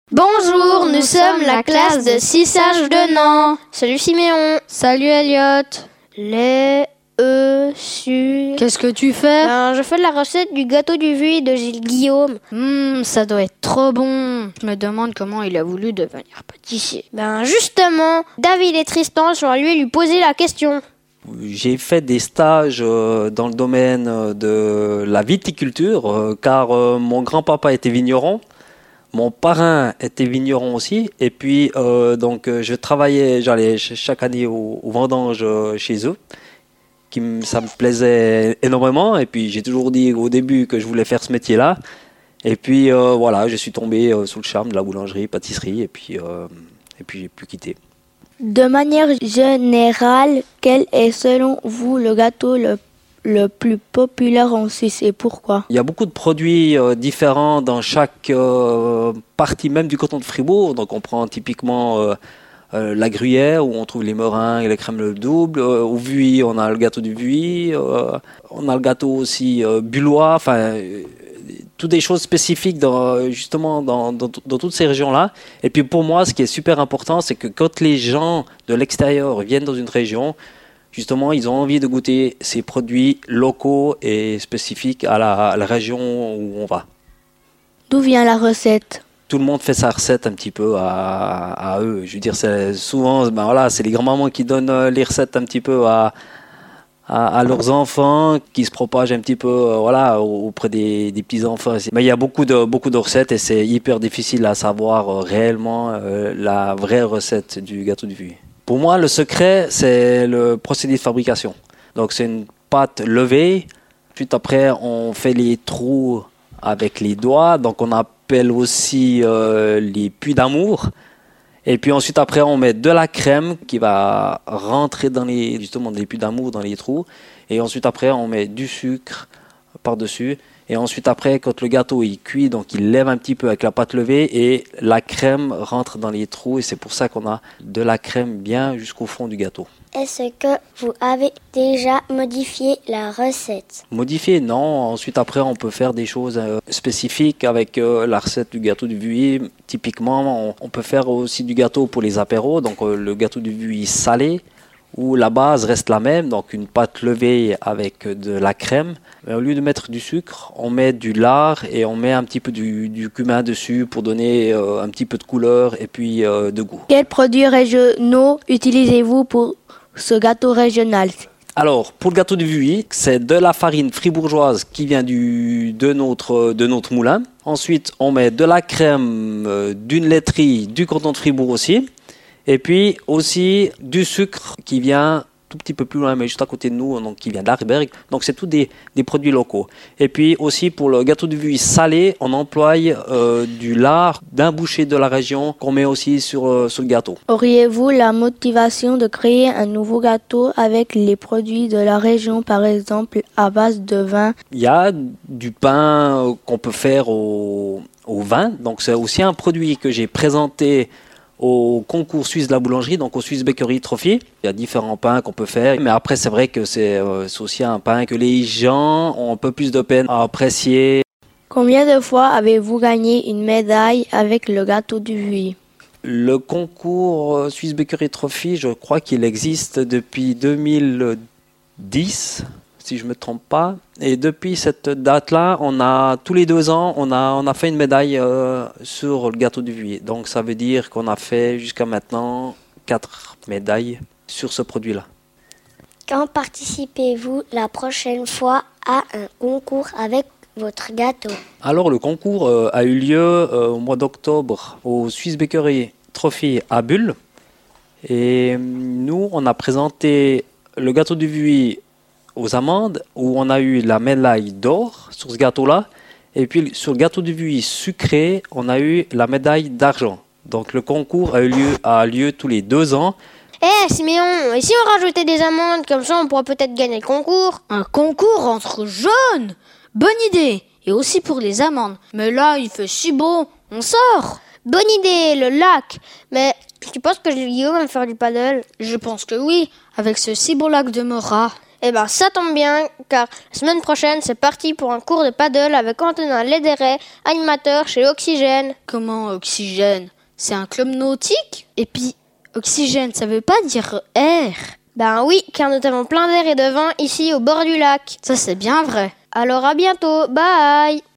Bonjour, nous sommes la classe de 6H de Nantes. Salut Siméon. Salut Elliot. Qu'est-ce que tu fais? Je fais la recette du gâteau du Vuy de Gilles Guillaume. Ça doit être trop bon. Je me demande comment il a voulu devenir pâtissier. Justement, David et Tristan sont allés lui poser la question. J'ai fait des stages dans le domaine de la viticulture, car mon grand-papa était vigneron. Mon parrain était vigneron aussi, et puis j'allais chaque année au vendanges chez eux, ça me plaisait énormément, et puis j'ai toujours dit au début que je voulais faire ce métier-là, et puis voilà, je suis tombé sous le charme de la boulangerie, pâtisserie, et puis j'ai pu quitter. De manière générale, quel est selon vous le gâteau le plus populaire en Suisse et pourquoi? Il y a beaucoup de produits différents dans chaque partie même du canton de Fribourg. Donc on prend typiquement la Gruyère où on trouve les meringues et les crèmes double. Au Vuy, on a le gâteau du Vuy. On a le gâteau aussi bullois. Toutes des choses spécifiques dans toutes ces régions-là. Et puis pour moi, ce qui est super important, c'est que quand les gens de l'extérieur viennent dans une région, justement, ils ont envie de goûter ces produits locaux et spécifiques à la région où on va. D'où vient la recette? Tout le monde fait sa recette un petit peu à eux. Je veux dire, c'est souvent, c'est les grands-mamans qui donnent les recettes un petit peu à leurs enfants, qui se propagent un petit peu auprès des petits-enfants. Mais il y a beaucoup de recettes et c'est hyper difficile à savoir réellement la vraie recette du gâteau du Vuy. Pour moi, le secret, c'est le procédé de fabrication. Donc, c'est une pâte levée. Ensuite, après, on fait les trous avec les doigts. Donc, on appelle aussi les puits d'amour. Et puis ensuite, après, on met de la crème qui va rentrer dans les puits d'amour, dans les trous. Et ensuite, après, on met du sucre par-dessus. Et ensuite, après, quand le gâteau il cuit, donc il lève un petit peu avec la pâte levée et la crème rentre dans les trous. Et c'est pour ça qu'on a de la crème bien jusqu'au fond du gâteau. Est-ce que vous avez déjà modifié la recette? Modifié, non. Ensuite, après, on peut faire des choses spécifiques avec la recette du gâteau du Vuy. Typiquement, on peut faire aussi du gâteau pour les apéros. Donc, le gâteau du Vuy salé, où la base reste la même, donc une pâte levée avec de la crème. Mais au lieu de mettre du sucre, on met du lard et on met un petit peu du cumin dessus pour donner un petit peu de couleur et puis de goût. Quels produits régionaux utilisez-vous pour ce gâteau régional? Alors, pour le gâteau du Vuy, c'est de la farine fribourgeoise qui vient de notre moulin. Ensuite, on met de la crème d'une laiterie du canton de Fribourg aussi. Et puis aussi du sucre qui vient tout petit peu plus loin, mais juste à côté de nous, donc qui vient d'Arberg. Donc c'est tous des produits locaux. Et puis aussi pour le gâteau du Vuy salé, on emploie du lard d'un boucher de la région qu'on met aussi sur le gâteau. Auriez-vous la motivation de créer un nouveau gâteau avec les produits de la région, par exemple à base de vin? Il y a du pain qu'on peut faire au vin. Donc c'est aussi un produit que j'ai présenté au concours suisse de la boulangerie, donc au Swiss Bakery Trophy. Il y a différents pains qu'on peut faire, mais après c'est vrai que c'est aussi un pain que les gens ont un peu plus de peine à apprécier. Combien de fois avez-vous gagné une médaille avec le gâteau du Vuy? Le concours Swiss Bakery Trophy, je crois qu'il existe depuis 2010, si je ne me trompe pas. Et depuis cette date-là, tous les 2 ans, on a fait une médaille sur le gâteau du Vuy. Donc ça veut dire qu'on a fait jusqu'à maintenant 4 médailles sur ce produit-là. Quand participez-vous la prochaine fois à un concours avec votre gâteau? Alors le concours a eu lieu au mois d'octobre au Swiss Bakery Trophy à Bulle. Et nous, on a présenté le gâteau du Vuy aux amandes, où on a eu la médaille d'or sur ce gâteau-là. Et puis sur le gâteau du Vuy sucré, on a eu la médaille d'argent. Donc le concours a lieu tous les 2 ans. Siméon, et si on rajoutait des amandes, comme ça on pourra peut-être gagner le concours? Un concours entre jeunes? Bonne idée. Et aussi pour les amandes. Mais là, il fait si beau, on sort. Bonne idée, le lac. Mais tu penses que Guillaume va me faire du paddle? Je pense que oui, avec ce si beau lac de Mora. Eh ben, ça tombe bien, car la semaine prochaine, c'est parti pour un cours de paddle avec Antonin Léderet, animateur chez Oxygène. Comment Oxygène? C'est un club nautique? Et puis, Oxygène, ça veut pas dire air? Ben oui, car nous avons plein d'air et de vin ici au bord du lac. Ça, c'est bien vrai. Alors à bientôt, bye!